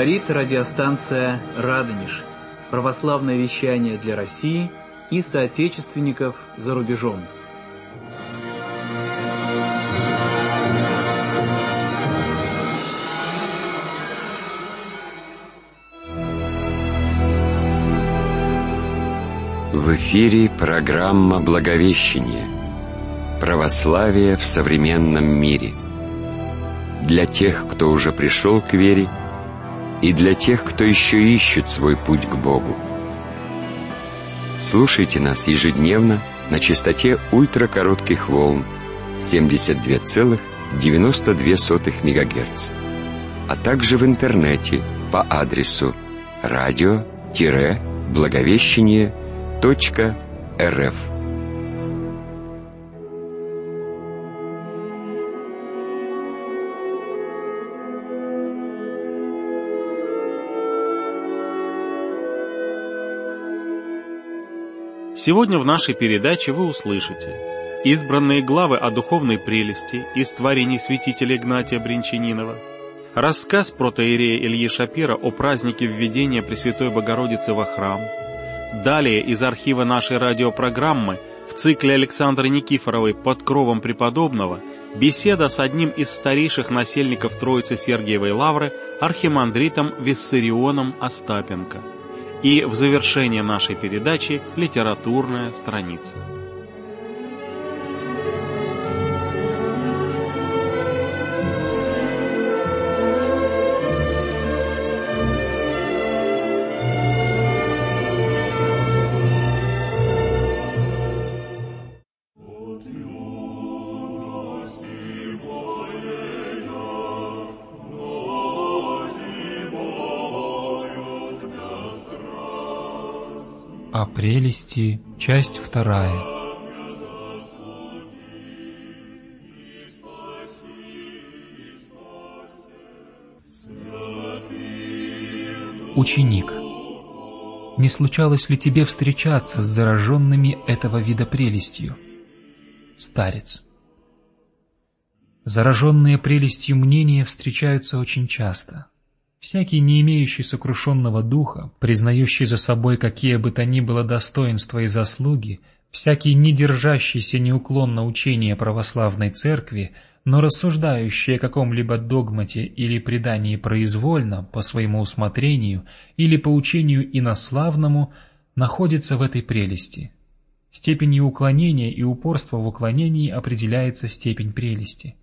Говорит радиостанция «Радонеж». Православное вещание для России и соотечественников за рубежом. В эфире программа «Благовещение. Православие в современном мире». Для тех, кто уже пришел к вере, и для тех, кто еще ищет свой путь к Богу. Слушайте нас ежедневно на частоте ультракоротких волн 72,92 МГц, а также в интернете по адресу radio-благовещение.рф. Сегодня в нашей передаче вы услышите избранные главы о духовной прелести из творений святителя Игнатия Брянчанинова, рассказ протоиерея Ильи Шапира о празднике введения Пресвятой Богородицы во храм. Далее из архива нашей радиопрограммы в цикле Александры Никифоровой «Под кровом преподобного» беседа с одним из старейших насельников Троицы Сергиевой Лавры, архимандритом Виссарионом Остапенко. И в завершение нашей передачи литературная страница. О прелести, часть 2. Ученик, не случалось ли тебе встречаться с зараженными этого вида прелестью? Старец. Зараженные прелестью мнения встречаются очень часто. Всякий, не имеющий сокрушенного духа, признающий за собой какие бы то ни было достоинства и заслуги, всякий, не держащийся неуклонно учения православной церкви, но рассуждающий о каком-либо догмате или предании произвольно, по своему усмотрению или по учению инославному, находится в этой прелести. Степенью уклонения и упорства в уклонении определяется степень прелести.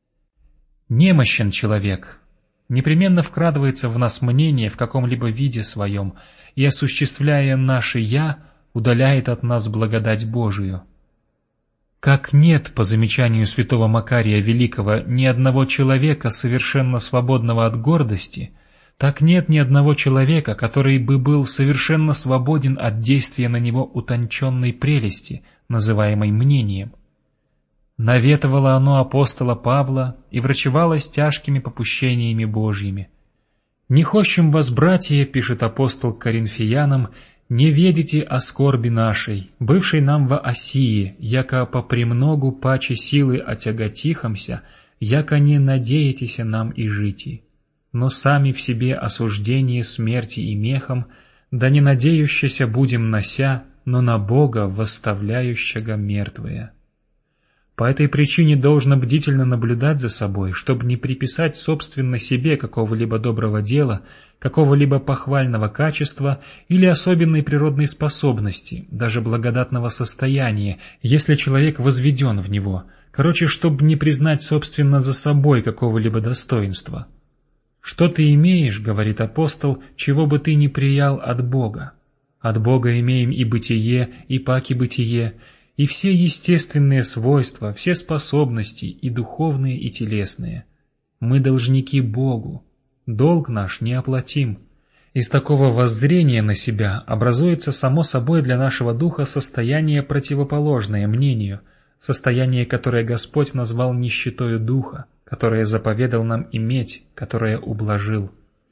Немощен человек непременно вкрадывается в нас мнение в каком-либо виде своем и, осуществляя наше «я», удаляет от нас благодать Божию. Как нет, по замечанию святого Макария Великого, ни одного человека, совершенно свободного от гордости, так нет ни одного человека, который бы был совершенно свободен от действия на него утонченной прелести, называемой мнением. Наветовало оно апостола Павла и врачевалось тяжкими попущениями Божьими. «Не хочем вас, братья, — пишет апостол к Коринфянам, — не ведите о скорби нашей, бывшей нам во Осии, яко по премногу паче силы отяготихомся, яко не надеетеся нам и жити. Но сами в себе осуждение смерти и мехом, да не надеющееся будем нося, но на Бога восставляющего мертвые». По этой причине должно бдительно наблюдать за собой, чтобы не приписать собственно себе какого-либо доброго дела, какого-либо похвального качества или особенной природной способности, даже благодатного состояния, если человек возведен в него, чтобы не признать собственно за собой какого-либо достоинства. «Что ты имеешь, — говорит апостол, — чего бы ты ни приял от Бога? От Бога имеем и бытие, и паки бытие, и все естественные свойства, все способности, и духовные, и телесные. Мы должники Богу, долг наш неоплатим». Из такого воззрения на себя образуется само собой для нашего духа состояние противоположное мнению, состояние, которое Господь назвал нищетою духа, которое заповедал нам иметь, которое ублажил.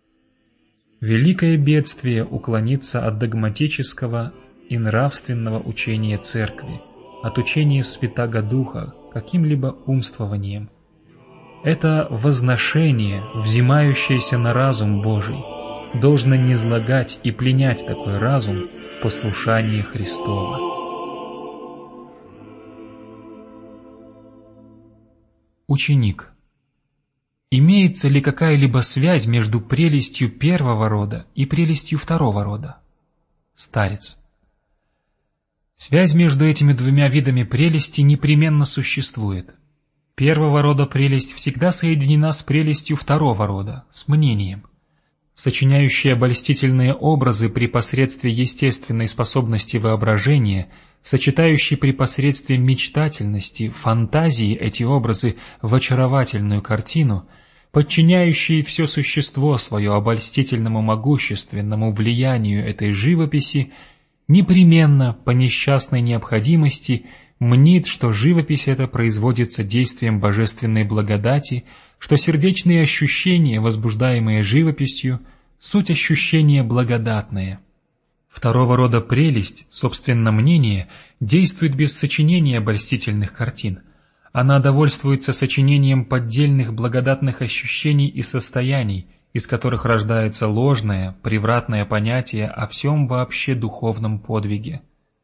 Великое бедствие уклониться от догматического и нравственного учения Церкви, от учения Святаго Духа каким-либо умствованием. Это возношение, взимающееся на разум Божий, должно низлагать и пленять такой разум в послушании Христова. Ученик. Имеется ли какая-либо связь между прелестью первого рода и прелестью второго рода? Старец. Связь между этими двумя видами прелести непременно существует. Первого рода прелесть всегда соединена с прелестью второго рода, с мнением. Сочиняющие обольстительные образы при посредстве естественной способности воображения, сочетающие при посредстве мечтательности, фантазии эти образы в очаровательную картину, подчиняющие все существо свое обольстительному могущественному влиянию этой живописи, непременно, по несчастной необходимости, мнит, что живопись эта производится действием божественной благодати, что сердечные ощущения, возбуждаемые живописью, суть ощущения благодатное. Второго рода прелесть, собственно мнение, действует без сочинения обольстительных картин. Она довольствуется сочинением поддельных благодатных ощущений и состояний, из которых рождается ложное, превратное понятие о всем вообще духовном подвиге.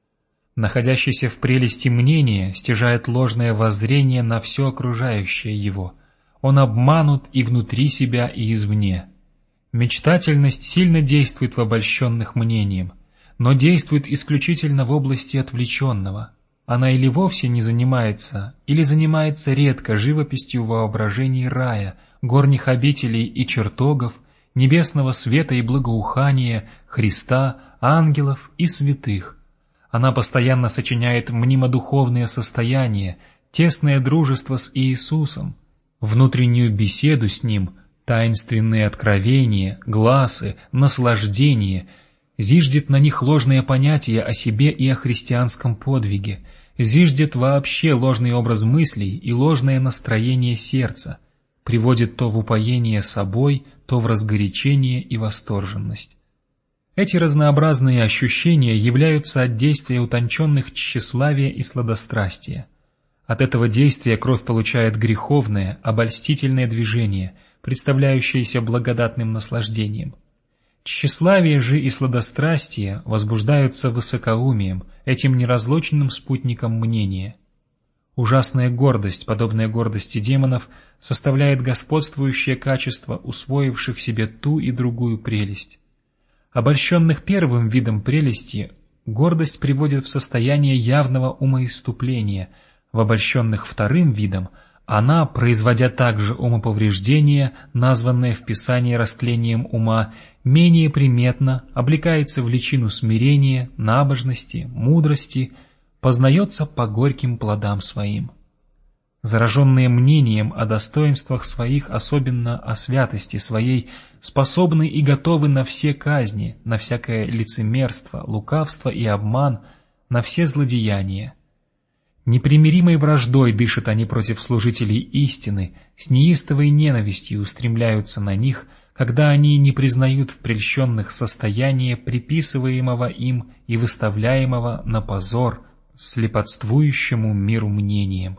Находящийся в прелести мнения стяжает ложное воззрение на все окружающее его. Он обманут и внутри себя, и извне. Мечтательность сильно действует в обольщенных мнением, но действует исключительно в области отвлеченного. Она или вовсе не занимается, или занимается редко живописью воображений рая, горних обителей и чертогов, небесного света и благоухания, Христа, ангелов и святых. Она постоянно сочиняет мнимодуховные состояния, тесное дружество с Иисусом, внутреннюю беседу с Ним, таинственные откровения, гласы, наслаждение, зиждет на них ложные понятия о себе и о христианском подвиге, зиждет вообще ложный образ мыслей и ложное настроение сердца, приводит то в упоение собой, то в разгорячение и восторженность. Эти разнообразные ощущения являются от действия утонченных тщеславия и сладострастия. От этого действия кровь получает греховное, обольстительное движение, представляющееся благодатным наслаждением. Тщеславие же и сладострастие возбуждаются высокоумием, этим неразлучным спутником мнения. Ужасная гордость, подобная гордости демонов, составляет господствующее качество усвоивших себе ту и другую прелесть. Обольщенных первым видом прелести гордость приводит в состояние явного умоиступления, в обольщенных вторым видом она, производя также умоповреждение, названное в Писании растлением ума, менее приметно облекается в личину смирения, набожности, мудрости, познается по горьким плодам своим. Зараженные мнением о достоинствах своих, особенно о святости своей, способны и готовы на все казни, на всякое лицемерство, лукавство и обман, на все злодеяния. Непримиримой враждой дышат они против служителей истины, с неистовой ненавистью устремляются на них, когда они не признают в прельщенных состояние приписываемого им и выставляемого на позор слепотствующему миру мнением.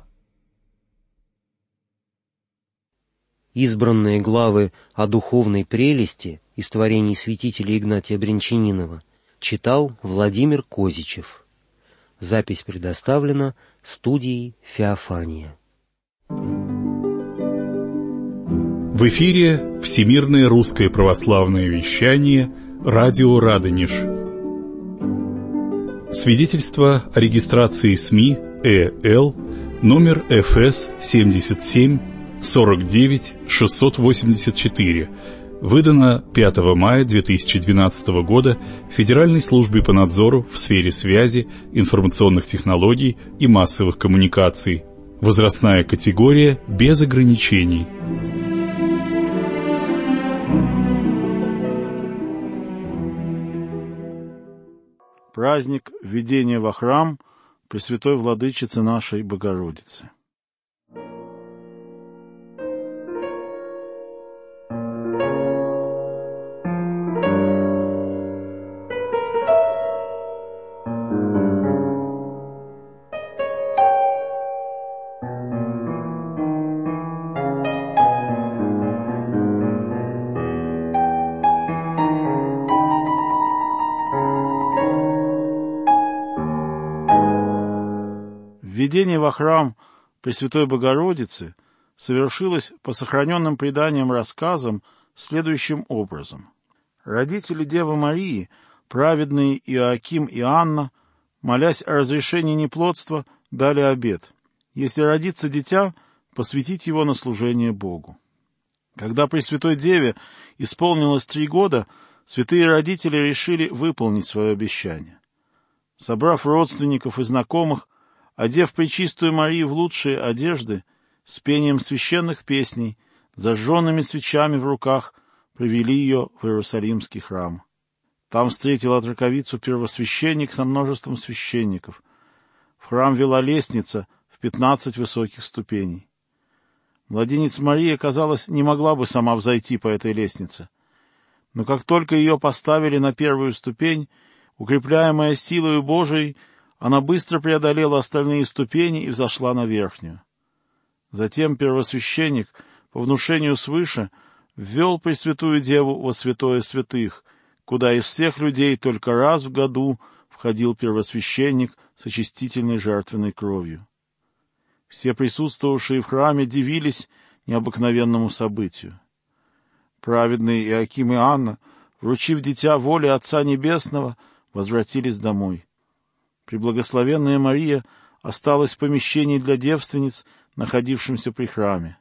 Избранные главы о духовной прелести из творений святителя Игнатия Бринчанинова читал Владимир Козичев. Запись предоставлена студией «Феофания». В эфире Всемирное русское православное вещание «Радио Радонеж». Свидетельство о регистрации СМИ ЭЛ номер ФС 77 49 684, выдано 5 мая 2012 года Федеральной службе по надзору в сфере связи, информационных технологий и массовых коммуникаций. Возрастная категория без ограничений. Праздник введения во храм Пресвятой Владычицы нашей Богородицы. Введение во храм Пресвятой Богородицы совершилось по сохраненным преданиям рассказам следующим образом. Родители Девы Марии, праведные Иоаким и Анна, молясь о разрешении неплодства, дали обет: если родится дитя, посвятить его на служение Богу. Когда Пресвятой Деве исполнилось 3 года, святые родители решили выполнить свое обещание. Собрав родственников и знакомых, одев Пречистую Марию в лучшие одежды, с пением священных песней, зажженными свечами в руках, привели ее в Иерусалимский храм. Там встретил отроковицу первосвященник со множеством священников. В храм вела лестница в 15 высоких ступеней. Младенец Мария, казалось, не могла бы сама взойти по этой лестнице. Но как только ее поставили на первую ступень, укрепляемая силою Божией, она быстро преодолела остальные ступени и взошла на верхнюю. Затем первосвященник, по внушению свыше, ввел Пресвятую Деву во святое святых, куда из всех людей только раз в году входил первосвященник с очистительной жертвенной кровью. Все присутствовавшие в храме дивились необыкновенному событию. Праведные Иоаким и Анна, вручив дитя воле Отца Небесного, возвратились домой. Преблагословенная Мария осталась в помещении для девственниц, находившемся при храме.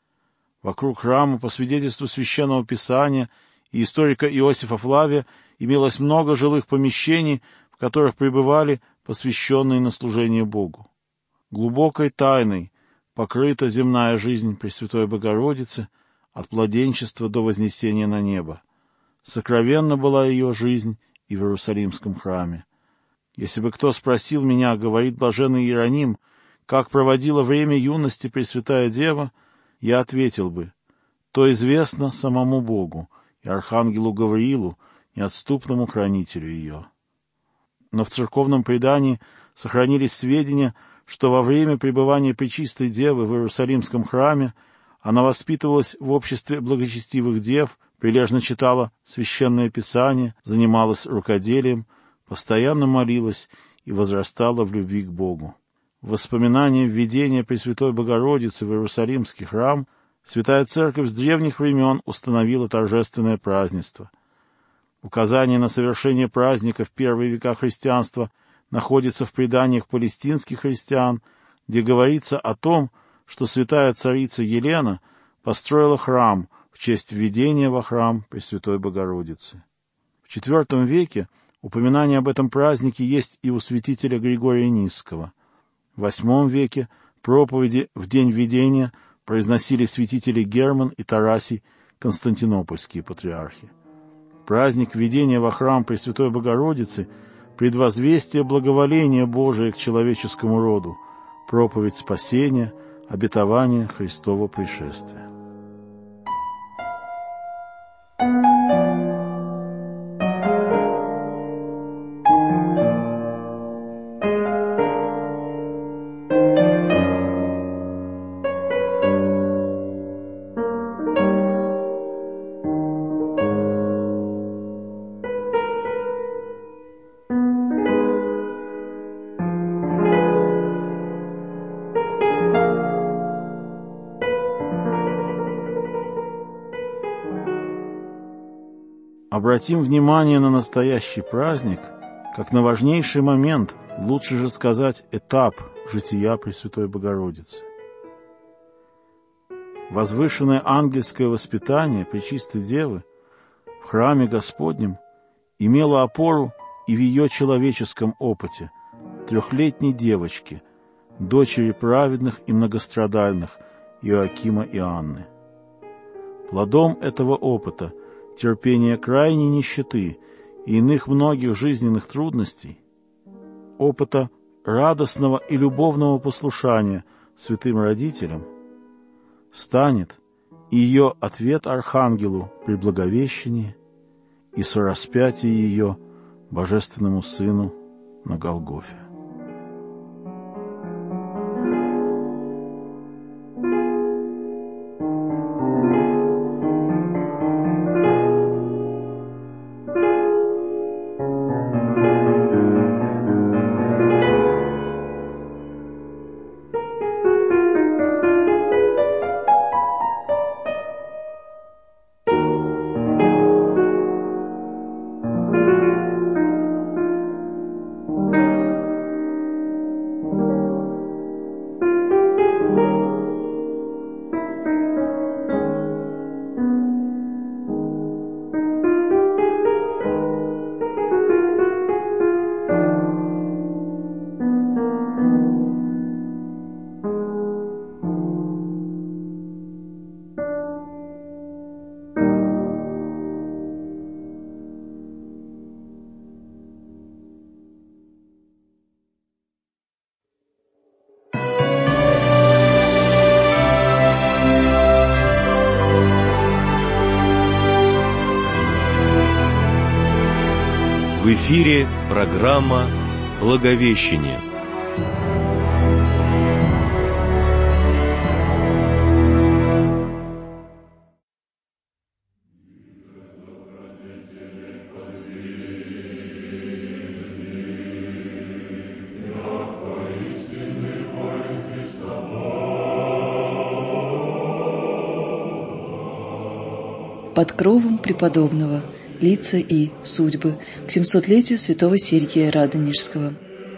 Вокруг храма, по свидетельству Священного Писания и историка Иосифа Флавия, имелось много жилых помещений, в которых пребывали посвященные на служение Богу. Глубокой тайной покрыта земная жизнь Пресвятой Богородицы от младенчества до вознесения на небо. Сокровенна была ее жизнь и в Иерусалимском храме. Если бы кто спросил меня, говорит блаженный Иероним, как проводила время юности Пресвятая Дева, я ответил бы: то известно самому Богу и архангелу Гавриилу, неотступному хранителю ее. Но в церковном предании сохранились сведения, что во время пребывания Пречистой Девы в Иерусалимском храме она воспитывалась в обществе благочестивых дев, прилежно читала Священное Писание, занималась рукоделием, постоянно молилась и возрастала в любви к Богу. В воспоминании введения Пресвятой Богородицы в Иерусалимский храм Святая Церковь с древних времен установила торжественное празднество. Указание на совершение праздника в первые века христианства находится в преданиях палестинских христиан, где говорится о том, что святая царица Елена построила храм в честь введения во храм Пресвятой Богородицы. В IV веке упоминание об этом празднике есть и у святителя Григория Нисского. В VIII веке проповеди в день введения произносили святители Герман и Тарасий, константинопольские патриархи. Праздник введения во храм Пресвятой Богородицы — предвозвестие благоволения Божия к человеческому роду, проповедь спасения, обетование Христова пришествия. Обратим внимание на настоящий праздник, как на важнейший момент, лучше же сказать, этап жития Пресвятой Богородицы. Возвышенное ангельское воспитание Пречистой Девы в храме Господнем имело опору и в ее человеческом опыте 3-летней девочки, дочери праведных и многострадальных Иоакима и Анны. Плодом этого опыта терпение крайней нищеты и иных многих жизненных трудностей, опыта радостного и любовного послушания святым родителям, станет и ее ответ Архангелу при Благовещении и сораспятии ее Божественному Сыну на Голгофе. В эфире программа «Благовещение». Под кровом преподобного. Лица и судьбы к 700-летию святого Сергия Радонежского.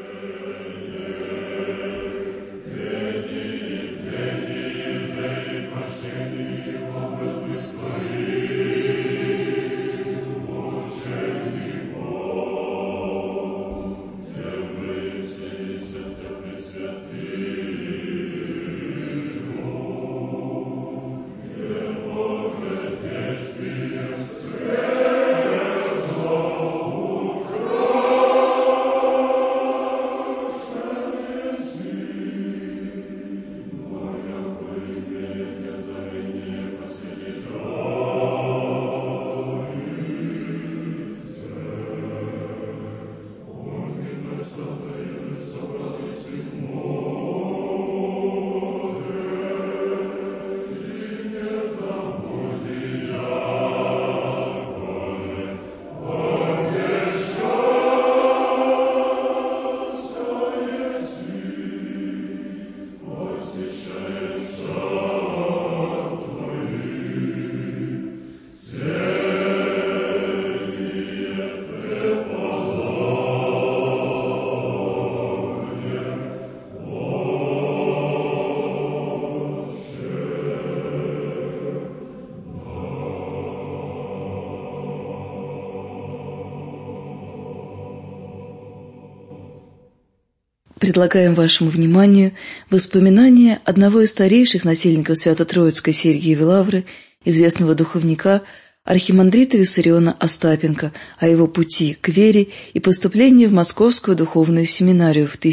Предлагаем вашему вниманию воспоминания одного из старейших насельников Свято-Троицкой Сергиевой Лавры, известного духовника, архимандрита Виссариона Остапенко, о его пути к вере и поступлении в Московскую духовную семинарию в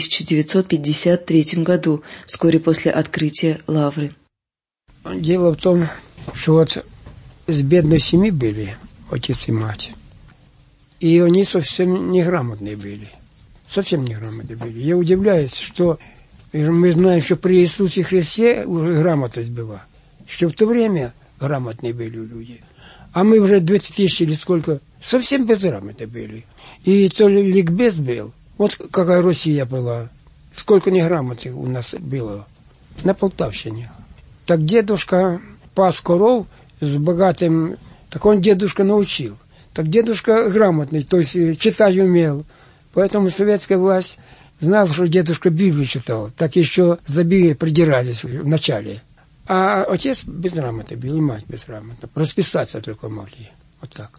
1953 году, вскоре после открытия Лавры. Дело в том, что вот с бедной семьи были отец и мать, и они совсем неграмотные были. Совсем неграмотные были. Я удивляюсь, что мы знаем, что при Иисусе Христе уже грамотность была, что в то время грамотные были люди. А мы уже 20 тысяч или сколько, совсем безграмотные были. И то ли ликбез был, вот какая Россия была, сколько неграмотных у нас было на Полтавщине. Так дедушка пас коров с богатым, так он дедушка научил. Так дедушка грамотный, то есть читать умел. Поэтому советская власть знала, что дедушка Библию читал. Так еще за Библией придирались в начале. А отец безграмотный был, и мать безграмотная. Расписаться только могли. Вот так.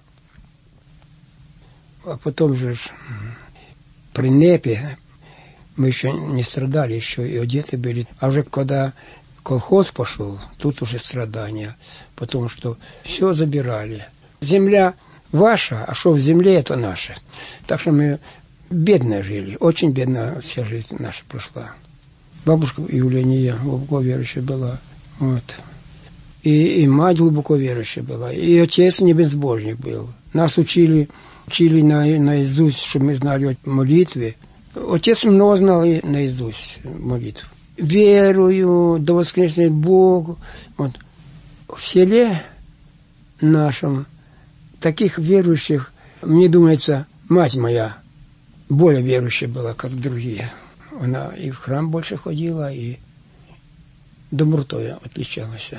А потом же при НЭПе мы еще не страдали, еще и одеты были. А уже когда колхоз пошел, тут уже страдания. Потому что все забирали. Земля ваша, а что в земле, это наше. Так что мы бедно жили, очень бедно вся жизнь наша прошла. Бабушка Юлия не я, глубоко верующая была. Вот. И мать глубоко верующая была. И отец не безбожник был. Нас учили наизусть, чтобы мы знали о молитве. Отец много знал и наизусть молитву. Верую, да воскреснет Бог. Вот. В селе нашем таких верующих, мне думается, мать моя более верующая была, как другие. Она и в храм больше ходила, и добротой отличалась.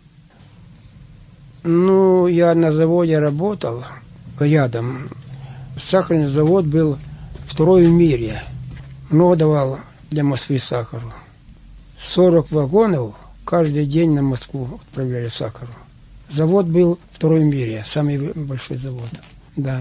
Ну, я на заводе работал рядом. Сахарный завод был второй в мире. Много давал для Москвы сахару. 40 вагонов каждый день на Москву отправляли сахару. Завод был второй в мире, самый большой завод. Да.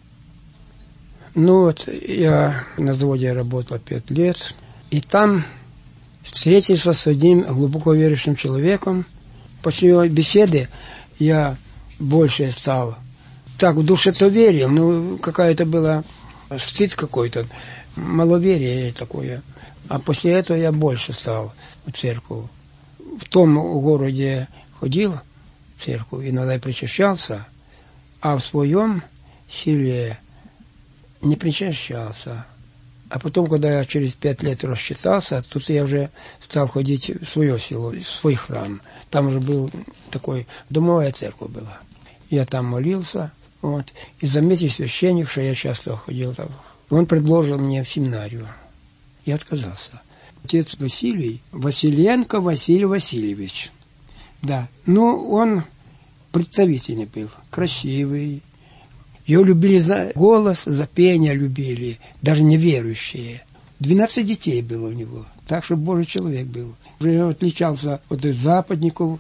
Ну вот, я на заводе работал 5 лет, и там встретился с одним глубоко верующим человеком. После его беседы я больше стал так в душе-то верил, ну, какая-то была стыд какой-то, маловерие такое. А после этого я больше стал в церковь. В том городе ходил в церковь, иногда причащался, а в своем селе не причащался. А потом, когда я через 5 лет рассчитался, тут я уже стал ходить в свое село, в свой храм. Там уже был такой, домовая церковь была. Я там молился, вот, и заметил священник, что я часто ходил там. Он предложил мне в семинарию. Я отказался. Отец Василий, Василенко Василий Васильевич. Да, ну, он представительный был, красивый. Его любили за голос, за пение любили, даже неверующие. 12 детей было у него, так что Божий человек был. Он отличался от западников.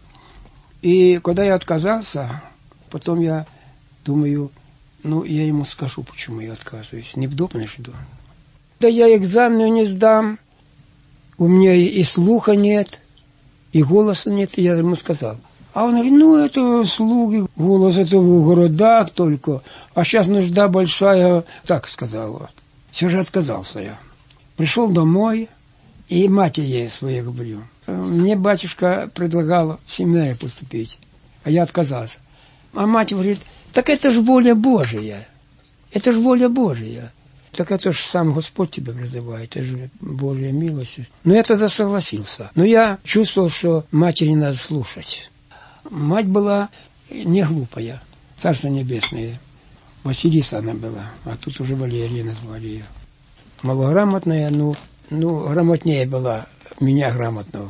И когда я отказался, потом я думаю, ну, я ему скажу, почему я отказываюсь. Не вдруг жду. Да я экзамены не сдам, у меня и слуха нет, и голоса нет, я ему сказал. А он говорит, ну, это слуги, голос это в городах только, а сейчас нужда большая. Так сказал он. Все же отказался я. Пришел домой, и матери ей своей говорю. Мне батюшка предлагал в семинарию поступить, а я отказался. А мать говорит, так это же воля Божия. Это же воля Божия. Так это же сам Господь тебя призывает, это же Божья милость. Но я тогда согласился. Но я чувствовал, что матери надо слушать. Мать была не глупая, Царство Небесное. Василиса она была, а тут уже Валерия назвали ее. Малограмотная, ну, грамотнее была меня грамотного.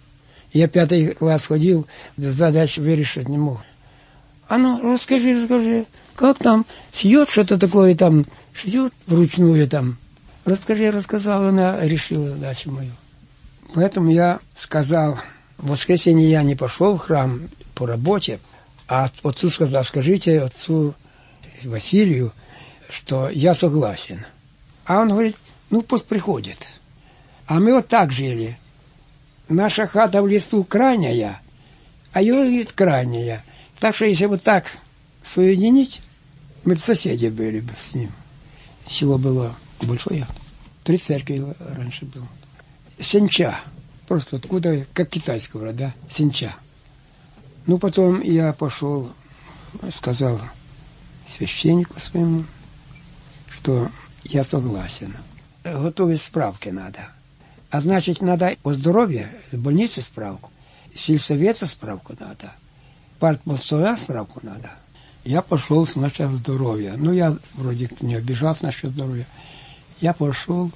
Я 5 класс ходил, задач вырешить не мог. А ну, расскажи, как там шьет что-то такое там, шьет вручную там. Рассказала, она решила задачу мою. Поэтому я сказал, в воскресенье я не пошел в храм по работе, а отцу сказал, скажите отцу Василию, что я согласен. А он говорит, ну пусть приходит. А мы вот так жили. Наша хата в лесу крайняя, а его, говорит, крайняя. Так что если вот так соединить, мы бы соседи были бы с ним. Село было большое. 3 церкви раньше было. Сенча. Просто откуда, как китайского, да, сенча. Ну, потом я пошел, сказал священнику своему, что я согласен. Готовить справки надо. А значит, надо о здоровье, в больнице справку, сельсовета справку надо, партпостоя справку надо. Я пошел сначала здоровья. Ну, я вроде не обижался насчет здоровья. Я пошел,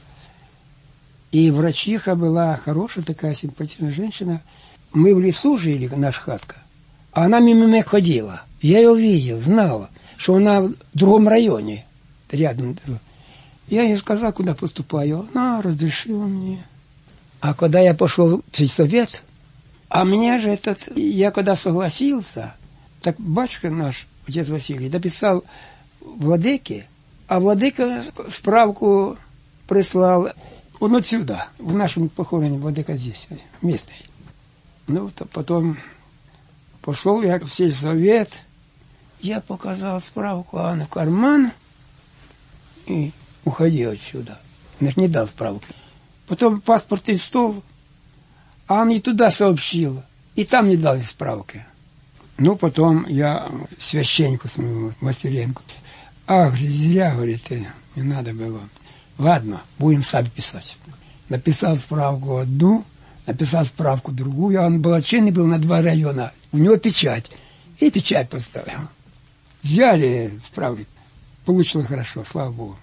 и врачиха была хорошая такая симпатичная женщина. Мы в лесу жили, наша хатка, а она мимо меня ходила. Я ее видел, знала, что она в другом районе, рядом. Я ей сказал, куда поступаю. Она разрешила мне. А когда я пошел в сельсовет, а меня же я когда согласился, так батюшка наш, отец Василий, дописал владыке, а владыка справку прислал он отсюда, в нашем похороне, владыка здесь, местный. Ну, то потом пошел я в сельсовет, я показал справку, а она в карман и уходил отсюда. Не дал справку. Потом паспортный стол, а он и туда сообщил, и там не дали справки. Ну, потом я священнику своему, Василенко, ах, зря, говорит, не надо было. Ладно, будем сами писать. Написал справку одну, написал справку другую, а он благочинный был на 2 района. У него печать. И печать поставил. Взяли справку. Получилось хорошо, слава Богу.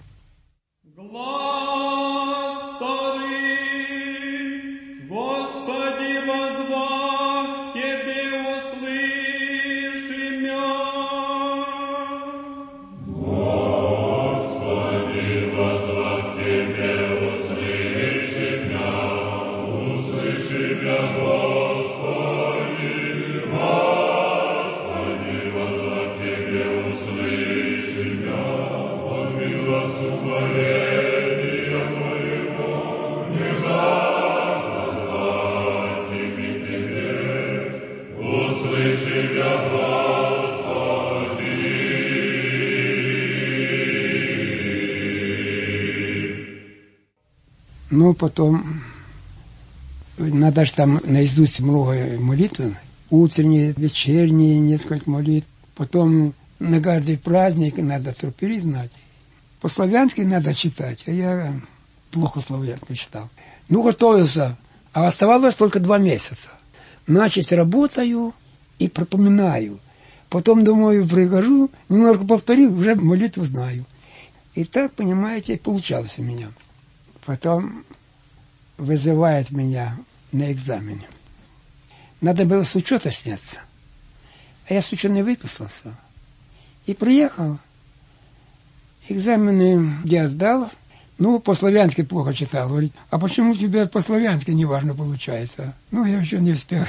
Ну, потом, надо же там наизусть много молитв, утренние, вечерние, несколько молитв. Потом на каждый праздник надо тропари знать. По-славянски надо читать, а я плохо славянку читал. Ну, готовился, а оставалось только 2 месяца. Значит, работаю и пропоминаю. Потом, думаю, прихожу, немножко повторю, уже молитву знаю. И так, понимаете, получалось у меня. Потом вызывает меня на экзамен. Надо было с учета сняться. А я с учета не выписался. И приехал. Экзамены я сдал. Ну, по-славянски плохо читал. Говорит, а почему у тебя по-славянски неважно получается? Ну, я еще не успел.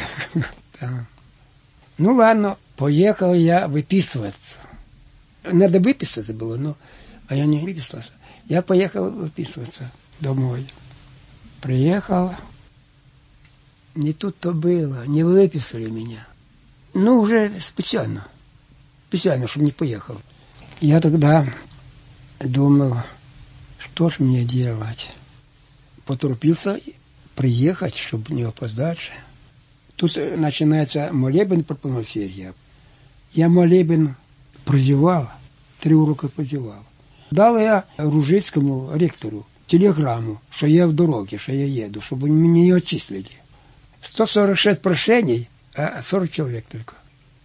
Ну, ладно, поехал я выписываться. Надо выписаться было, но... А я не выписался. Я поехал выписываться домой. Приехал. Не тут-то было. Не выписали меня. Ну, уже специально. Специально, чтобы не поехал. Я тогда думал, что ж мне делать. Поторопился приехать, чтобы не опоздать. Тут начинается молебен по полносерья. Я молебен прозевал, 3 урока прозевал. Дал я Ружицкому ректору телеграмму, что я в дороге, что я еду, чтобы меня не отчислили. 146 прошений, а 40 человек только.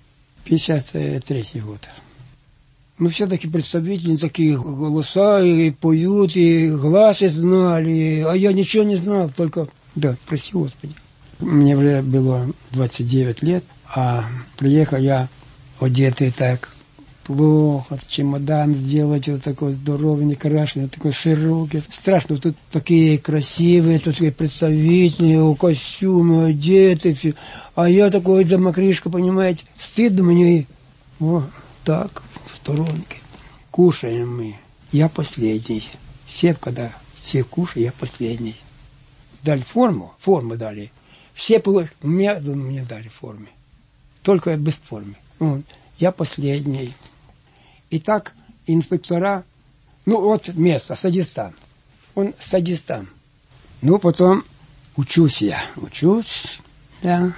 53-й год. Ну, все-таки представители такие голоса, и поют, и глазы знали, а я ничего не знал, только... Да, прости Господи. Мне уже было 29 лет, а приехал я одетый так плохо, чемодан сделать вот такой здоровый, некрашенный, такой широкий. Страшно, тут такие красивые, тут такие представительные, костюмы одеты, все. А я такой замокришка, понимаете, стыдно мне. Вот так, в сторонке. Кушаем мы. Я последний. Все, когда все кушают, я последний. Дали форму дали. Все мне дали форму. Только без формы. Вот. Я последний. И так инспектора, ну вот место, Садистан. Он Садистан. Ну, потом учусь, да.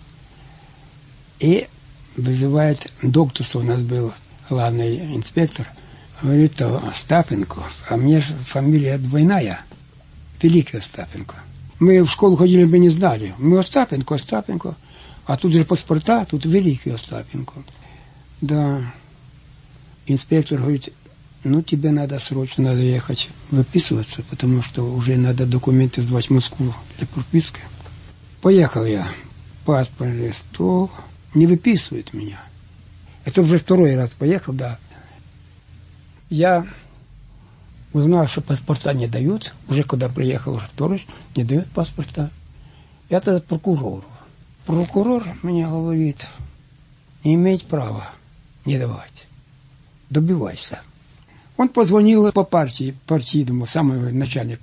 И вызывает доктор, что у нас был главный инспектор, говорит, Остапенко, а мне же фамилия двойная, Великий Остапенко. Мы в школу ходили, мы не знали. Мы Остапенко, а тут же паспорта, тут Великий Остапенко. Да. Инспектор говорит, ну, тебе надо срочно ехать выписываться, потому что уже надо документы сдавать в Москву для прописки. Поехал я. Паспортный стол. Не выписывает меня. Это уже 2-й раз поехал, да. Я узнал, что паспорта не дают. Уже когда приехал, уже 2-й, не дают паспорта. Я тогда прокурору. Прокурор мне говорит, не имеет права не давать. Добивайся. Он позвонил по партийному, самый начальник.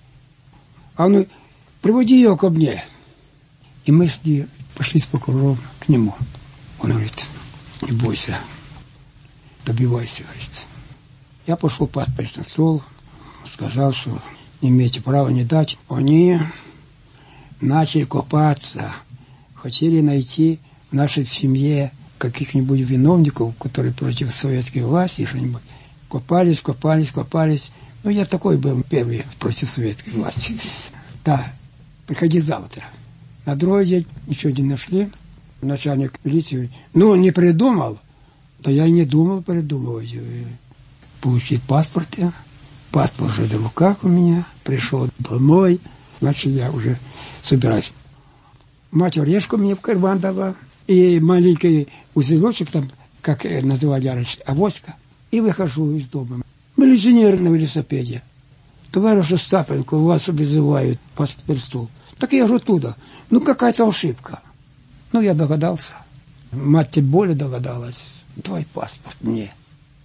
А он, приводи ее ко мне. И мы пошли с прокурором к нему. Он говорит, не бойся, добивайся, говорит. Я пошел паспортный стол, сказал, что не имеете права не дать. Они начали копаться, хотели найти в нашей семье каких-нибудь виновников, которые против советской власти, что-нибудь. Копались. Ну, я такой был первый против советской власти. Да, приходи завтра. На другой день ничего не нашли. Начальник милиции, ну, не придумал. Да я и не думал придумывать. Получить паспорт. Паспорт уже в руках у меня. Пришел домой. Значит, я уже собираюсь. Мать орешку мне в карман дала. И маленький узелочек там, как называли раньше, авоська. И выхожу из дома. Милиционер на велосипеде. Товарищ Остапенко, вас вызывают паспортный стол. Так я же оттуда. Ну, какая-то ошибка. Ну, я догадался. Мать тем более догадалась. Твой паспорт мне.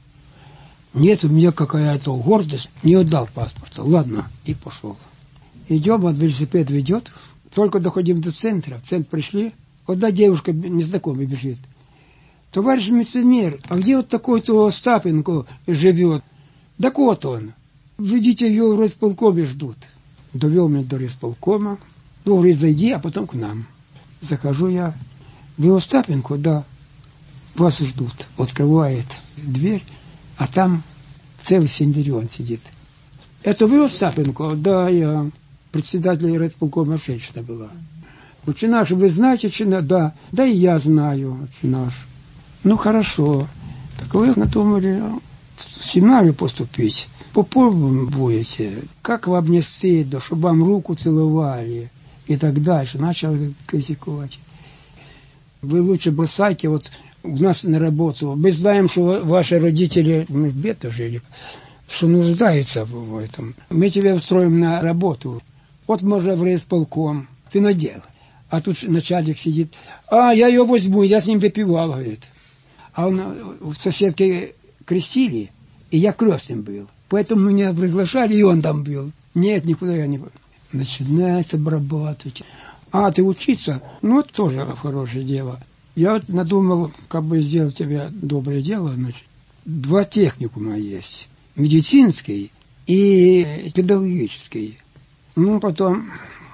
Нет, у меня какая-то гордость. Не отдал паспорта. Ладно, и пошел. Идем, вот велосипед ведет. Только доходим до центра. В центр пришли. Одна девушка незнакомая бежит. Товарищ милиционер, а где вот такой-то Остапенко живет? Да вот он. Ведите ее в райисполкоме ждут. Довел меня до райисполкома. Ну, говорит, зайди, а потом к нам. Захожу я. Вы Остапенко? Да. Вас ждут. Открывает дверь, а там целый синдерион сидит. Это вы, Остапенко? Да, я. Председатель райисполкома женщина была. Отче наш, вы знаете, отче наш? Да. Да и я знаю, отче наш. Ну, хорошо. Так вы надумали в семинарию поступить. Попом будете. Как вам не стыдно, чтобы вам руку целовали. И так дальше. Начал критиковать. Вы лучше бросайте вот у нас на работу. Мы знаем, что ваши родители в бедно жили, что нуждаются в этом. Мы тебя устроим на работу. Вот можно в райисполком. Ты надел. А тут начальник сидит. А, я ее возьму, я с ним выпивал, говорит. А он в соседке крестили, и я крестным был. Поэтому меня приглашали, и он там был. Нет, никуда я не был. Начинается обрабатывать. А, ты учиться? Ну, это тоже хорошее дело. Я вот надумал, как бы сделать тебе доброе дело, значит. 2 техникума есть. Медицинский и педагогический. Ну, потом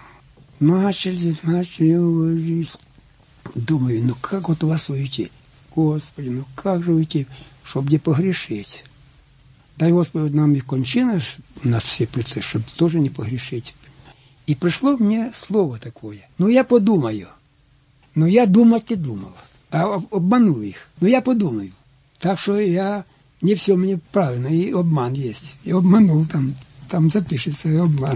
начали жизнь. Думаю, ну как вот у вас уйти? Господи, ну как же уйти, чтобы не погрешить? Дай Господи, нам и кончина, у нас все прицелы, чтобы тоже не погрешить. И пришло мне слово такое. Ну, я подумаю. Но я думать не думал, а обманул их. Но я подумаю. Так что я не все мне правильно, и обман есть. И обманул, там запишется и обман.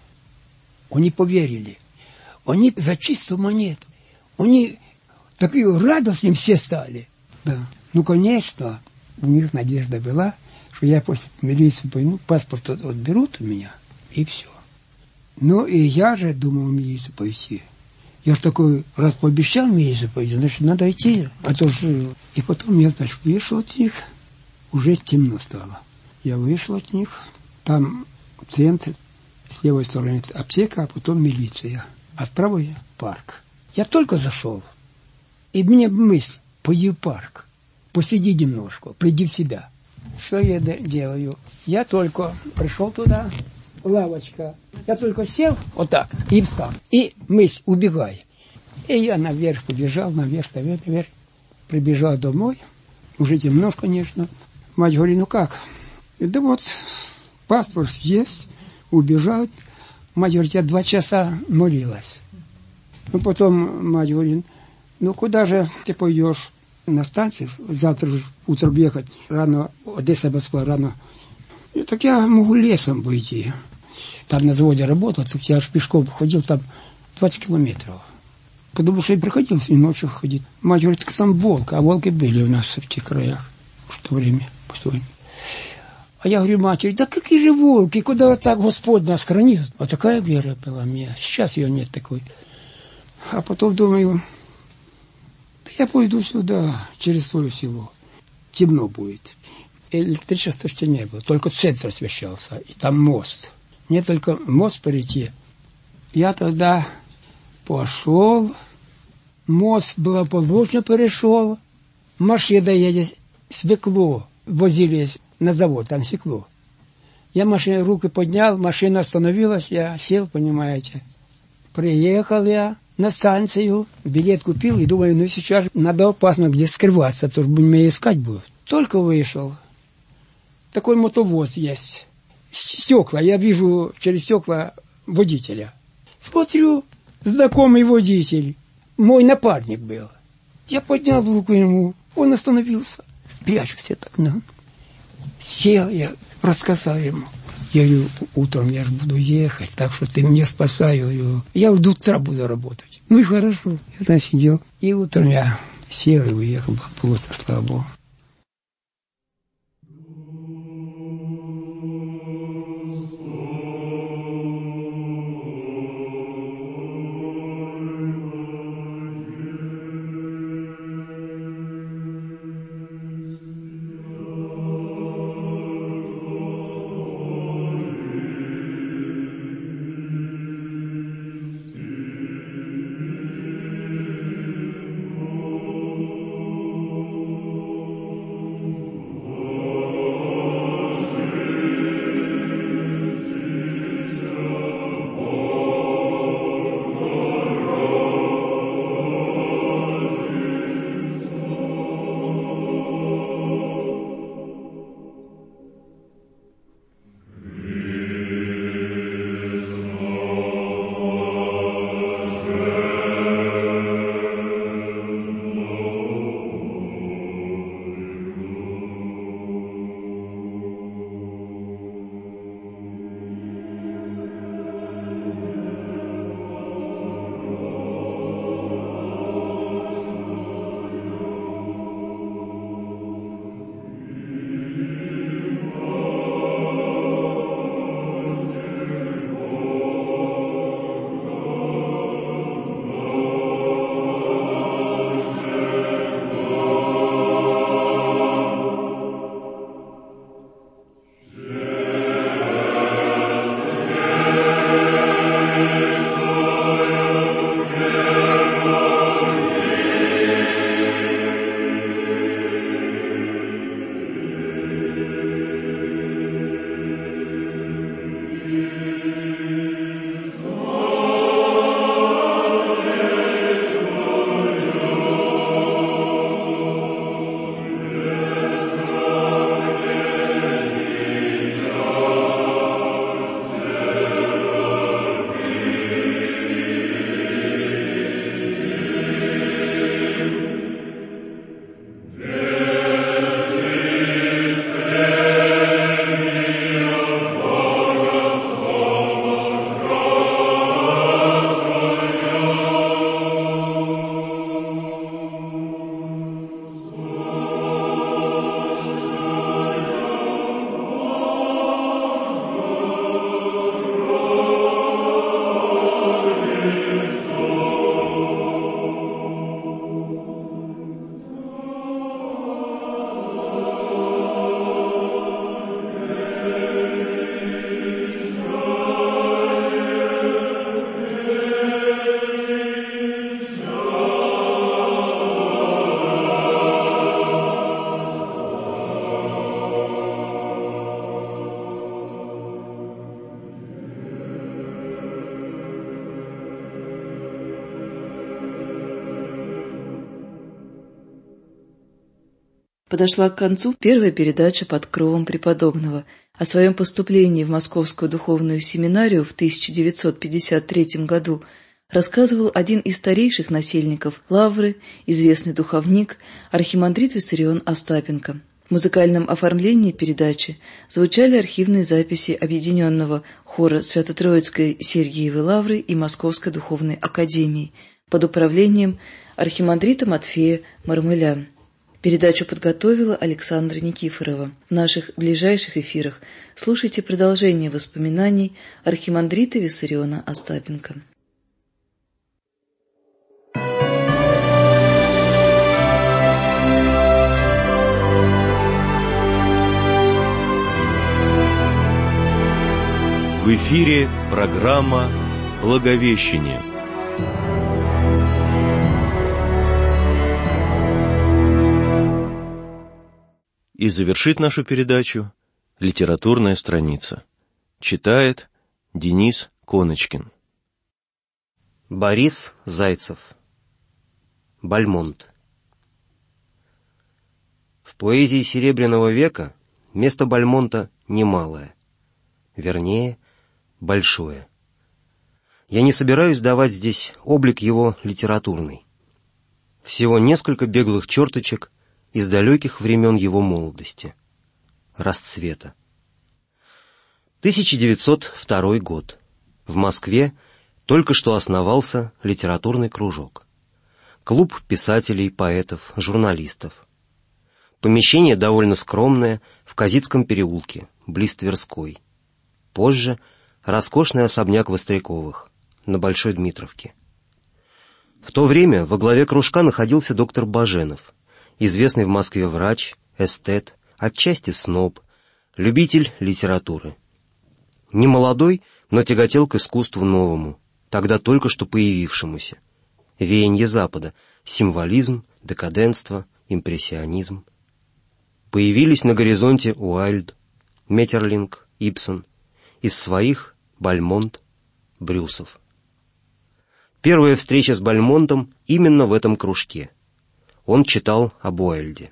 Они поверили. Они за чистую монету. Они такие радостные все стали. Да. Ну, конечно, у них надежда была, что я после милиции пойду, паспорт отберут у меня, и все. Ну, и я же думал в милицию пойти. Я же такой, раз пообещал в милицию пойти, значит, надо идти. А то же... И потом я, значит, вышел от них, уже темно стало. Я вышел от них, там центр, с левой стороны аптека, а потом милиция. А справа парк. Я только зашел, и мне мысль, пойди в парк, посиди немножко, приди в себя. Что я делаю? Я только пришел туда, лавочка. Я только сел вот так и встал. И мысль, убегай. И я наверх побежал, наверх. Прибежал домой. Уже темно, конечно. Мать говорит, ну как? Да вот, паспорт есть, убежал. Мать говорит, я 2 часа молилась. Ну, потом мать говорит, ну, куда же ты пойдешь? На станцию, завтра утром ехать, рано, Одесса, Москва, рано. И так я могу лесом пойти. Там на заводе работал, так я аж пешком ходил, там 20 километров. Потому что я приходился и ночью ходить. Мать говорит, так там волк, а волки были у нас в этих краях в то время. А я говорю матери, да какие же волки, куда вот так Господь нас хранит? Вот такая вера была у меня. Сейчас ее нет такой. А потом думаю, да я пойду сюда, через свое село. Темно будет. Электричества еще не было, только центр освещался, и там мост. Мне только мост перейти. Я тогда пошел, мост благополучно перешел, машина едет, свекло возили на завод, там свекло. Я машину, руки поднял, машина остановилась, я сел, понимаете. Приехал я на станцию, билет купил и думаю, ну сейчас надо опасно где скрываться, то что меня искать будут. Только вышел. Такой мотовоз есть. Стекла, я вижу через стекла водителя. Смотрю, знакомый водитель, мой напарник был. Я поднял руку ему, он остановился. Спрячься так, ну. Сел я, рассказал ему. Я говорю, утром я же буду ехать, так что ты меня спасай. Я до утра буду работать. Ну и хорошо. Я там сидел. И утром я сел и уехал, плохо, слава Богу. Подошла к концу первая передача «Под кровом преподобного». О своем поступлении в Московскую духовную семинарию в 1953 году рассказывал один из старейших насельников Лавры, известный духовник, архимандрит Виссарион Остапенко. В музыкальном оформлении передачи звучали архивные записи объединенного хора Свято-Троицкой Сергиевой Лавры и Московской духовной академии под управлением архимандрита Матфея Мармыля. Передачу подготовила Александра Никифорова. В наших ближайших эфирах слушайте продолжение воспоминаний архимандрита Виссариона Остапенко. В эфире программа «Благовещение». И завершит нашу передачу литературная страница. Читает Денис Коночкин. Борис Зайцев. Бальмонт. В поэзии Серебряного века место Бальмонта немалое. Вернее, большое. Я не собираюсь давать здесь облик его литературный. Всего несколько беглых черточек из далеких времен его молодости, расцвета. 1902 год. В Москве только что основался литературный кружок. Клуб писателей, поэтов, журналистов. Помещение довольно скромное, в Казицком переулке, близ Тверской. Позже роскошный особняк Востряковых на Большой Дмитровке. В то время во главе кружка находился доктор Баженов, известный в Москве врач, эстет, отчасти сноб, любитель литературы. Не молодой, но тяготел к искусству новому, тогда только что появившемуся. Веяние Запада, символизм, декаденство, импрессионизм. Появились на горизонте Уайльд, Метерлинк, Ибсен, из своих Бальмонт, Брюсов. Первая встреча с Бальмонтом именно в этом кружке. Он читал об Уайльде.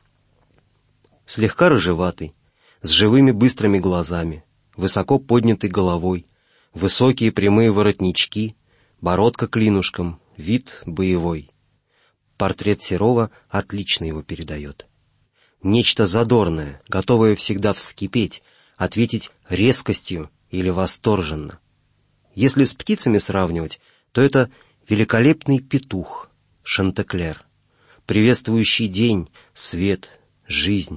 Слегка рыжеватый, с живыми быстрыми глазами, высоко поднятой головой, высокие прямые воротнички, бородка клинушком, вид боевой. Портрет Серова отлично его передает. Нечто задорное, готовое всегда вскипеть, ответить резкостью или восторженно. Если с птицами сравнивать, то это великолепный петух, Шантеклер, приветствующий день, свет, жизнь.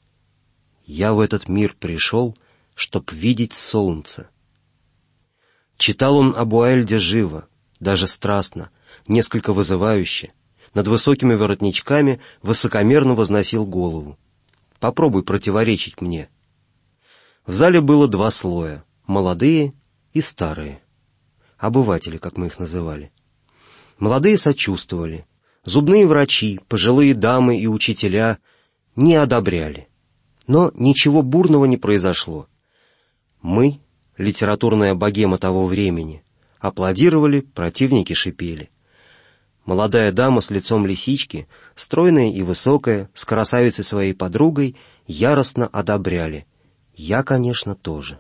Я в этот мир пришел, чтоб видеть солнце. Читал он об Уайльде живо, даже страстно, несколько вызывающе, над высокими воротничками высокомерно возносил голову. Попробуй противоречить мне. В зале было два слоя — молодые и старые. Обыватели, как мы их называли. Молодые сочувствовали. Зубные врачи, пожилые дамы и учителя не одобряли. Но ничего бурного не произошло. Мы, литературная богема того времени, аплодировали, противники шипели. Молодая дама с лицом лисички, стройная и высокая, с красавицей своей подругой, яростно одобряли. Я, конечно, тоже.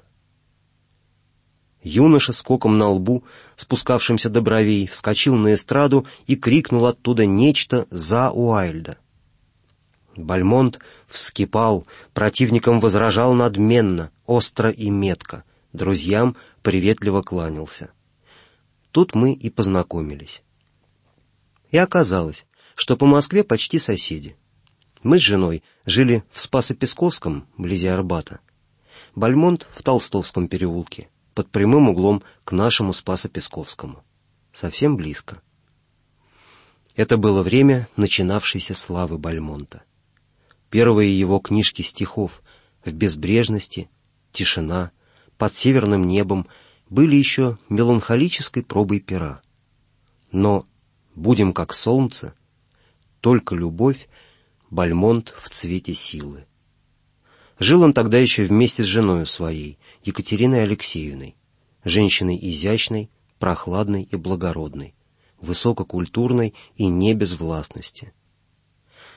Юноша с коком на лбу, спускавшимся до бровей, вскочил на эстраду и крикнул оттуда нечто за Уайльда. Бальмонт вскипал, противникам возражал надменно, остро и метко, друзьям приветливо кланялся. Тут мы и познакомились. И оказалось, что по Москве почти соседи. Мы с женой жили в Спасо-Песковском, вблизи Арбата. Бальмонт в Толстовском переулке, под прямым углом к нашему Спасо-Песковскому. Совсем близко. Это было время начинавшейся славы Бальмонта. Первые его книжки стихов «В безбрежности», «Тишина», «Под северным небом» были еще меланхолической пробой пера. Но «Будем как солнце», «Только любовь», Бальмонт в цвете силы. Жил он тогда еще вместе с женой своей, Екатериной Алексеевной, женщиной изящной, прохладной и благородной, высококультурной и не без властности.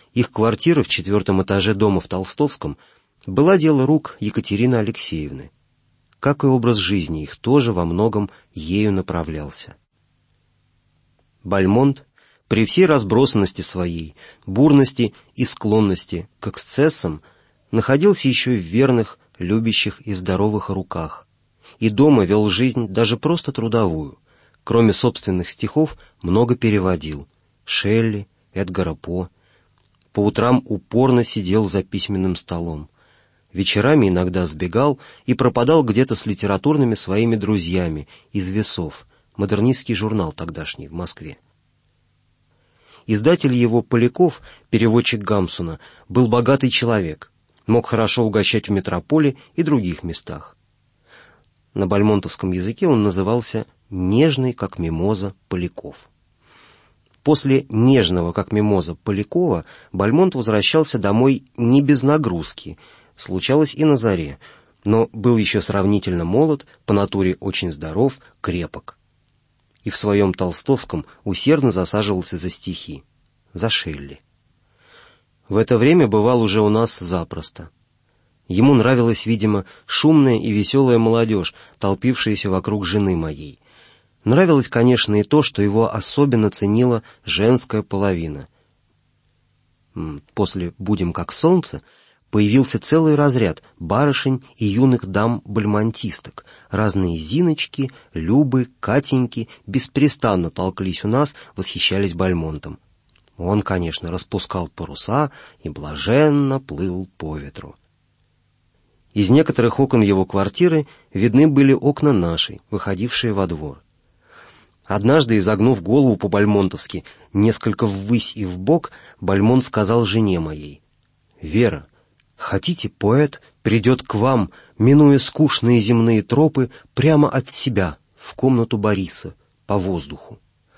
Их квартира в 4-м этаже дома в Толстовском была дело рук Екатерины Алексеевны. Как и образ жизни их тоже во многом ею направлялся. Бальмонт при всей разбросанности своей, бурности и склонности к эксцессам находился еще в верных, любящих и здоровых руках, и дома вел жизнь даже просто трудовую. Кроме собственных стихов, много переводил. Шелли, Эдгара По. По утрам упорно сидел за письменным столом. Вечерами иногда сбегал и пропадал где-то с литературными своими друзьями из «Весов», модернистский журнал тогдашний в Москве. Издатель его Поляков, переводчик Гамсуна, был богатый человек, мог хорошо угощать в метрополе и других местах. На бальмонтовском языке он назывался «нежный, как мимоза, Поляков». После «нежного, как мимоза» Полякова Бальмонт возвращался домой не без нагрузки, случалось и на заре, но был еще сравнительно молод, по натуре очень здоров, крепок. И в своем Толстовском усердно засаживался за стихи, за Шелли. В это время бывал уже у нас запросто. Ему нравилась, видимо, шумная и веселая молодежь, толпившаяся вокруг жены моей. Нравилось, конечно, и то, что его особенно ценила женская половина. После «Будем как солнце» появился целый разряд барышень и юных дам-бальмонтисток. Разные Зиночки, Любы, Катеньки беспрестанно толклись у нас, восхищались Бальмонтом. Он, конечно, распускал паруса и блаженно плыл по ветру. Из некоторых окон его квартиры видны были окна нашей, выходившие во двор. Однажды, изогнув голову по-бальмонтовски, несколько ввысь и вбок, Бальмонт сказал жене моей: «Вера, хотите, поэт придет к вам, минуя скучные земные тропы, прямо от себя, в комнату Бориса, по воздуху».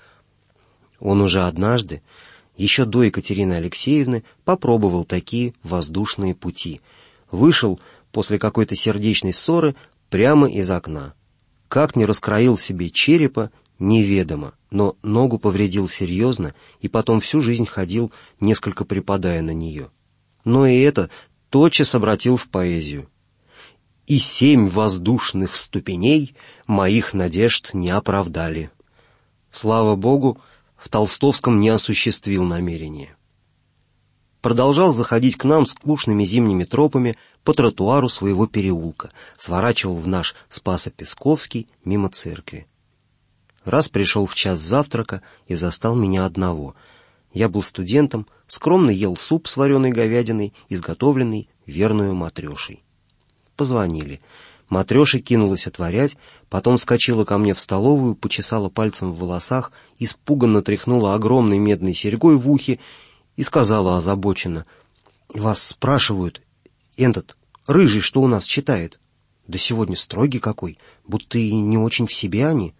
Он уже однажды, еще до Екатерины Алексеевны, попробовал такие воздушные пути. Вышел после какой-то сердечной ссоры прямо из окна. Как не раскроил себе черепа, неведомо, но ногу повредил серьезно, и потом всю жизнь ходил, несколько припадая на нее. Но и это тотчас обратил в поэзию. «И 7 воздушных ступеней моих надежд не оправдали». Слава Богу, в Толстовском не осуществил намерения. Продолжал заходить к нам скучными зимними тропами по тротуару своего переулка, сворачивал в наш Спасо-Песковский мимо церкви. Раз пришел в час завтрака и застал меня одного. Я был студентом, скромно ел суп с вареной говядиной, изготовленный верную Матрешей. Позвонили. Матреша кинулась отворять, потом вскочила ко мне в столовую, почесала пальцем в волосах, испуганно тряхнула огромной медной серьгой в ухе и сказала озабоченно: «Вас спрашивают, этот рыжий, что у нас читает? Да сегодня строгий какой, будто и не очень в себе они».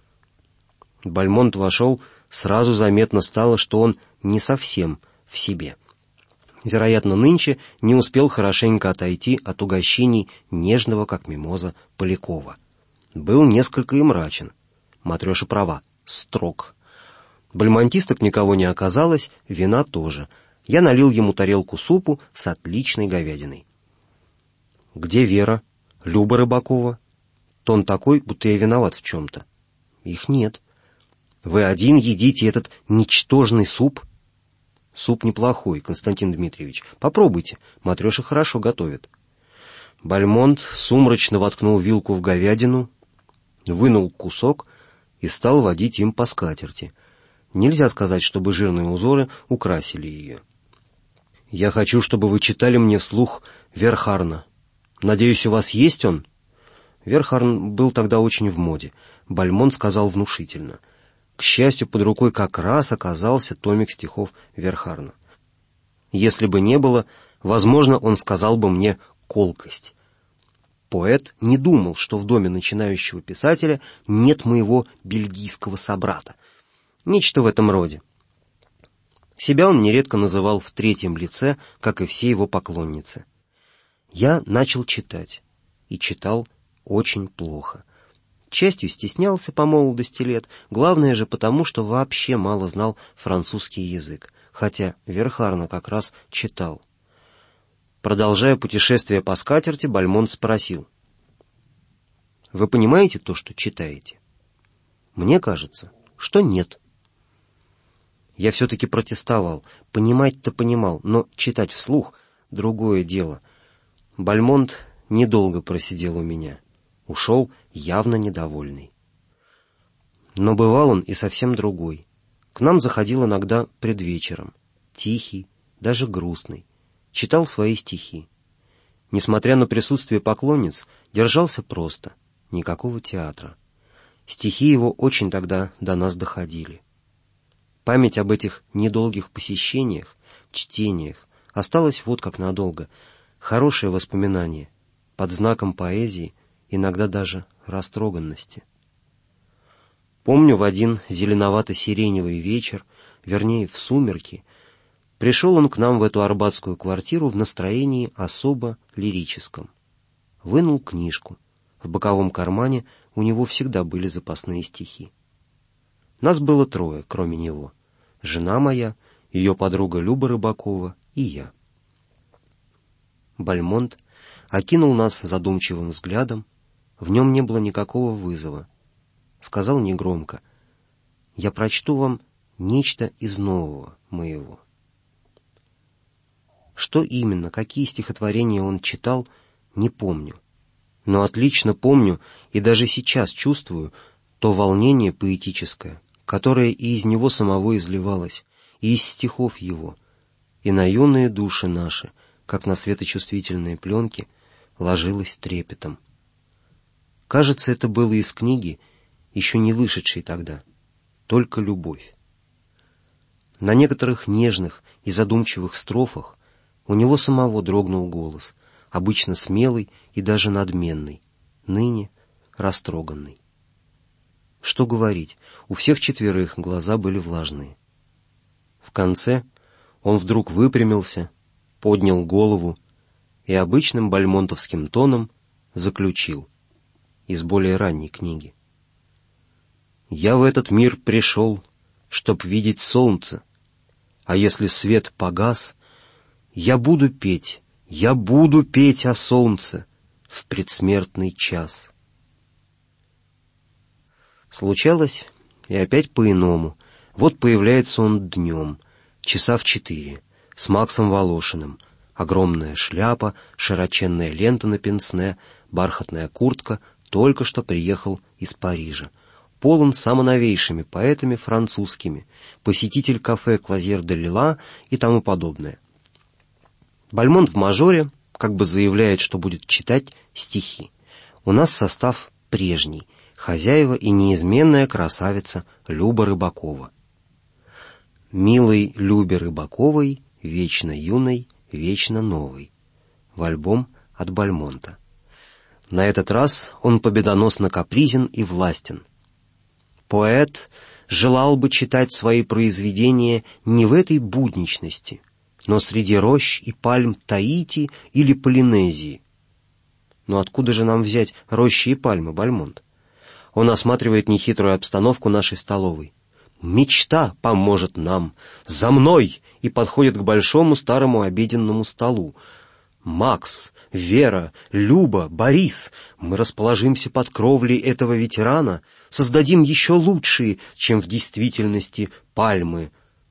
Бальмонт вошел, сразу заметно стало, что он не совсем в себе. Вероятно, нынче не успел хорошенько отойти от угощений нежного, как мимоза, Полякова. Был несколько и мрачен. Матреша права, строг. Бальмонтисток никого не оказалось, вина тоже. Я налил ему тарелку супу с отличной говядиной. «Где Вера? Люба Рыбакова?» Тон такой, будто я виноват в чем-то. Их нет. «Вы один едите этот ничтожный суп?» «Суп неплохой, Константин Дмитриевич. Попробуйте, Матреша хорошо готовит». Бальмонт сумрачно воткнул вилку в говядину, вынул кусок и стал водить им по скатерти. Нельзя сказать, чтобы жирные узоры украсили ее. «Я хочу, чтобы вы читали мне вслух Верхарна. Надеюсь, у вас есть он?» Верхарн был тогда очень в моде. Бальмонт сказал внушительно. К счастью, под рукой как раз оказался томик стихов Верхарна. Если бы не было, возможно, он сказал бы мне колкость. Поэт не думал, что в доме начинающего писателя нет моего бельгийского собрата. Нечто в этом роде. Себя он нередко называл в третьем лице, как и все его поклонницы. Я начал читать. И читал очень плохо. Частью стеснялся по молодости лет, главное же потому, что вообще мало знал французский язык. хотя Верхарна как раз читал. Продолжая путешествие по скатерти, Бальмонт спросил: «Вы понимаете то, что читаете?» «Мне кажется, что нет». Я все-таки протестовал. Понимать-то понимал, но читать вслух — другое дело. Бальмонт недолго просидел у меня. Ушел явно недовольный. Но бывал он и совсем другой. К нам заходил иногда предвечером. Тихий, даже грустный. Читал свои стихи. Несмотря на присутствие поклонниц, держался просто. Никакого театра. Стихи его очень тогда до нас доходили. Память об этих недолгих посещениях, чтениях осталась вот как надолго. Хорошее воспоминание, под знаком поэзии, иногда даже растроганности. Помню, в один зеленовато-сиреневый вечер, вернее, в сумерки, пришел он к нам в эту арбатскую квартиру в настроении особо лирическом. Вынул книжку. В боковом кармане у него всегда были запасные стихи. Нас было трое, кроме него. Жена моя, ее подруга Люба Рыбакова и я. Бальмонт окинул нас задумчивым взглядом. В нем не было никакого вызова. Сказал негромко: «Я прочту вам нечто из нового моего». Что именно, какие стихотворения он читал, не помню. Но отлично помню и даже сейчас чувствую то волнение поэтическое, которое и из него самого изливалось, и из стихов его, и на юные души наши, как на светочувствительные пленки, ложилось трепетом. Кажется, это было из книги, еще не вышедшей тогда, «Только любовь». На некоторых нежных и задумчивых строфах у него самого дрогнул голос, обычно смелый и даже надменный, ныне растроганный. Что говорить, у всех четверых глаза были влажные. В конце он вдруг выпрямился, поднял голову и обычным бальмонтовским тоном заключил из более ранней книги: «Я в этот мир пришел, чтоб видеть солнце, а если свет погас, я буду петь о солнце в предсмертный час». Случалось и опять по-иному. Вот появляется он днем, часа в 4, с Максом Волошиным. Огромная шляпа, широченная лента на пенсне, бархатная куртка, только что приехал из Парижа. Полон самоновейшими поэтами французскими, посетитель кафе «Клозьер де Лила» и тому подобное. Бальмонт в мажоре как бы заявляет, что будет читать стихи. У нас состав прежний, хозяева и неизменная красавица Люба Рыбакова. «Милой Любе Рыбаковой, вечно юной, вечно новой». В альбом от Бальмонта. На этот раз он победоносно капризен и властен. Поэт желал бы читать свои произведения не в этой будничности, но среди рощ и пальм Таити или Полинезии. Но откуда же нам взять рощи и пальмы, Бальмонт? Он осматривает нехитрую обстановку нашей столовой. «Мечта поможет нам! За мной!» и подходит к большому старому обеденному столу. «Макс, Вера, Люба, Борис, мы расположимся под кровлей этого ветерана, создадим еще лучшие, чем в действительности, пальмы».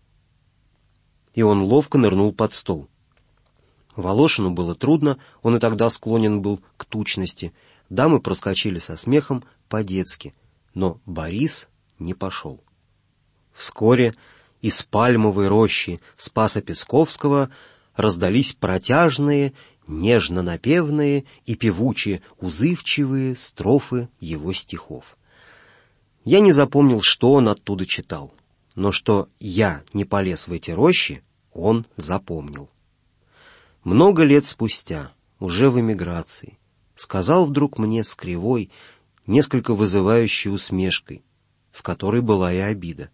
И он ловко нырнул под стол. Волошину было трудно, он и тогда склонен был к тучности. Дамы проскочили со смехом по-детски, но Борис не пошел. Вскоре из пальмовой рощи Спаса-Песковского раздались протяжные, нежно-напевные и певучие, узывчивые строфы его стихов. Я не запомнил, что он оттуда читал, но что я не полез в эти рощи, он запомнил. Много лет спустя, уже в эмиграции, сказал вдруг мне с кривой, несколько вызывающей усмешкой, в которой была и обида: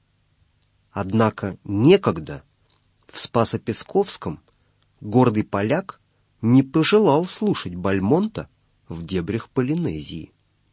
«Однако некогда в Спасо-Песковском гордый поляк не пожелал слушать Бальмонта в дебрях Полинезии».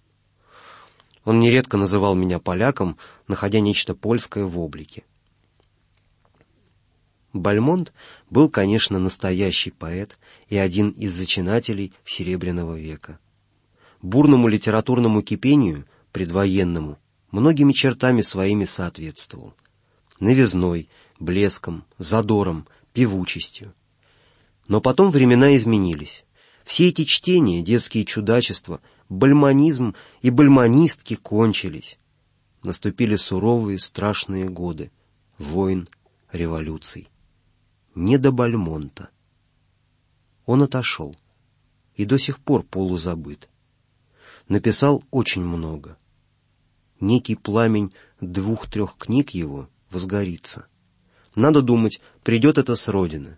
Он нередко называл меня поляком, находя нечто польское в облике. Бальмонт был, конечно, настоящий поэт и один из зачинателей Серебряного века. Бурному литературному кипению, предвоенному, многими чертами своими соответствовал. Новизной, блеском, задором, певучестью. Но потом времена изменились. Все эти чтения, детские чудачества, бальмонизм и бальмонистки кончились. Наступили суровые, страшные годы войн, революций. Не до Бальмонта. Он отошел и до сих пор полузабыт. Написал очень много. Некий пламень 2-3 книг его возгорится. Надо думать, придет это с родины.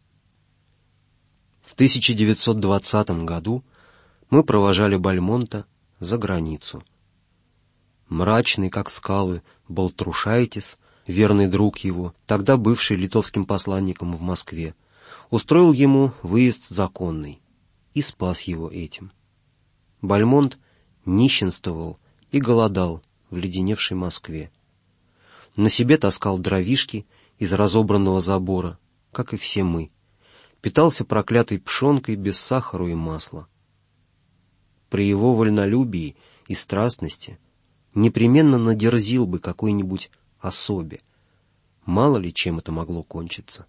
В 1920 году мы провожали Бальмонта за границу. Мрачный, как скалы, Балтрушайтис, верный друг его, тогда бывший литовским посланником в Москве, устроил ему выезд законный и спас его этим. Бальмонт нищенствовал и голодал в леденевшей Москве. На себе таскал дровишки из разобранного забора, как и все мы. Питался проклятой пшенкой без сахара и масла. При его вольнолюбии и страстности непременно надерзил бы какой-нибудь особе. Мало ли чем это могло кончиться.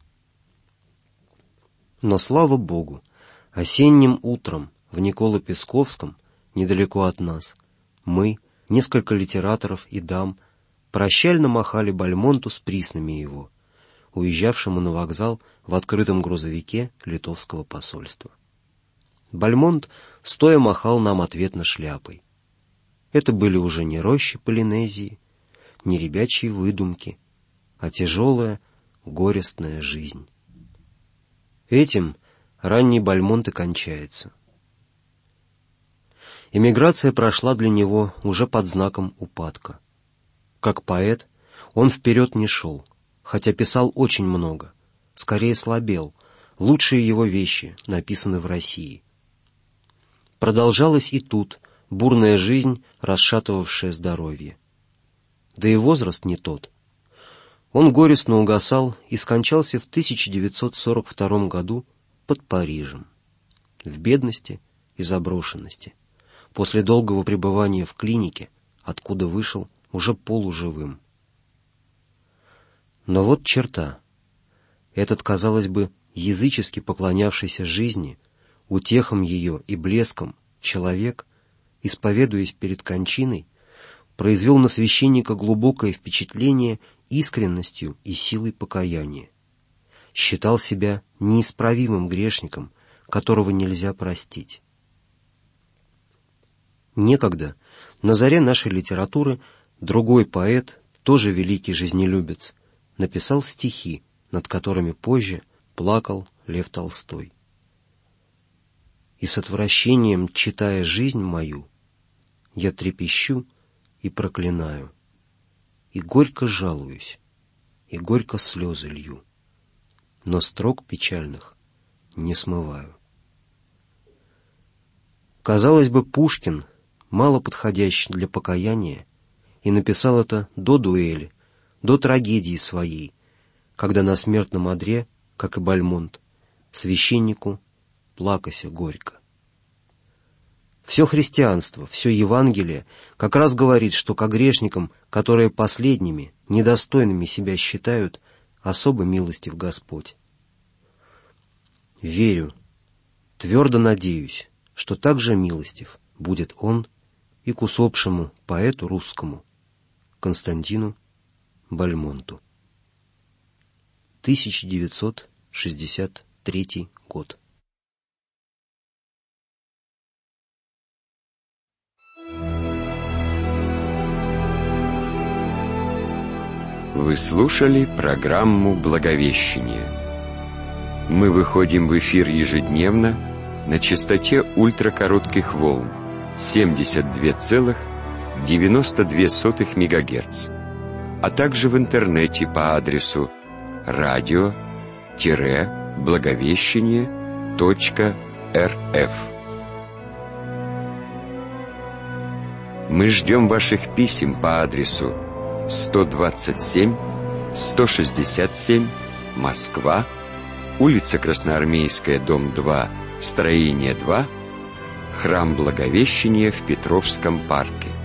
Но, слава Богу, осенним утром в Николо-Песковском, недалеко от нас, мы, несколько литераторов и дам, прощально махали Бальмонту с приснами его, уезжавшему на вокзал в открытом грузовике литовского посольства. Бальмонт стоя махал нам ответно шляпой. Это были уже не рощи Полинезии, не ребячьи выдумки, а тяжелая, горестная жизнь. Этим ранний Бальмонт и кончается. Эмиграция прошла для него уже под знаком упадка. Как поэт он вперед не шел, хотя писал очень много, скорее слабел, лучшие его вещи написаны в России. Продолжалась и тут бурная жизнь, расшатывавшая здоровье. Да и возраст не тот. Он горестно угасал и скончался в 1942 году под Парижем, в бедности и заброшенности, после долгого пребывания в клинике, откуда вышел уже полуживым. Но вот черта. Этот, казалось бы, язычески поклонявшийся жизни, утехам ее и блеском, человек, исповедуясь перед кончиной, произвел на священника глубокое впечатление искренностью и силой покаяния. Считал себя неисправимым грешником, которого нельзя простить. Некогда, на заре нашей литературы, другой поэт, тоже великий жизнелюбец, написал стихи, над которыми позже плакал Лев Толстой. И с отвращением, читая жизнь мою, я трепещу и проклинаю, и горько жалуюсь, и горько слезы лью, но строк печальных не смываю. Казалось бы, Пушкин, мало подходящий для покаяния, и написал это до дуэли, до трагедии своей, когда на смертном одре, как и Бальмонт, священнику плакася горько. Все христианство, все Евангелие как раз говорит, что ко грешникам, которые последними, недостойными себя считают, особо милостив Господь. Верю, твердо надеюсь, что так же милостив будет Он и к усопшему поэту русскому Константину Бальмонту. 1963 год. Вы слушали программу «Благовещение». Мы выходим в эфир ежедневно на частоте ультракоротких волн 72,92 МГц, а также в интернете по адресу radio-благовещение.рф. Мы ждем ваших писем по адресу 127 167 Москва, улица Красноармейская, дом 2, строение 2, храм Благовещения в Петровском парке.